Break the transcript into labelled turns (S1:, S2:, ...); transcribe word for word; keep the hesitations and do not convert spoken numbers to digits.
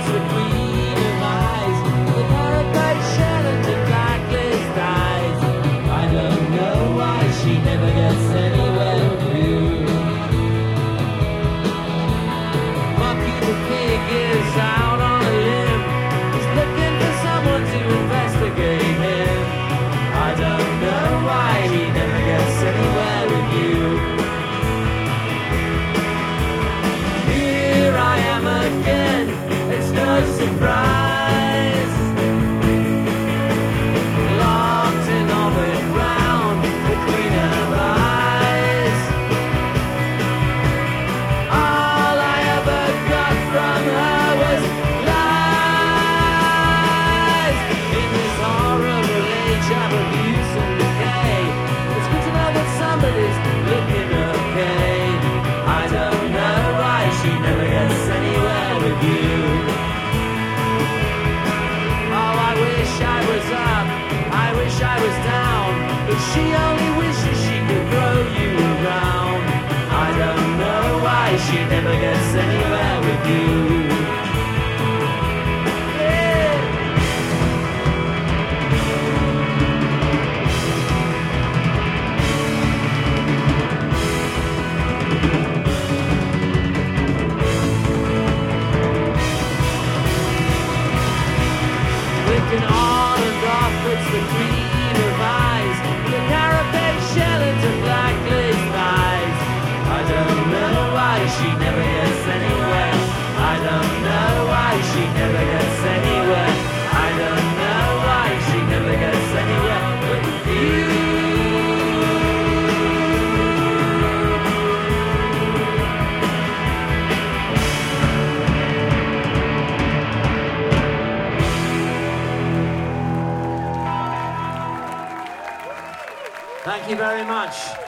S1: outfits, the queen of eyes, the parapet shell and the blacklist eyes. I don't know why she never gets anywhere with you. Monkey the pig is out on a limb. He's looking for someone to investigate him. I don't know why he never gets anywhere with you. Here I am again, it's no surprise. Locked in orbit round the queen of eyes. All I ever got from her was lies. In this horrible age of abuse and decay, it's good to know that somebody's looking okay. I don't know why she never gets anywhere with you. Oh, I wish I was up, I wish I was down, but she only wishes she could throw you around. I don't know why she never gets anywhere with you. Yeah. Flicking on and off, it's the queen of eyes, the parapet shell and the blacklist eyes. I don't know why she never gets anywhere. I don't know why she never gets anywhere. I don't know why she never gets anywhere with you. Thank you very much.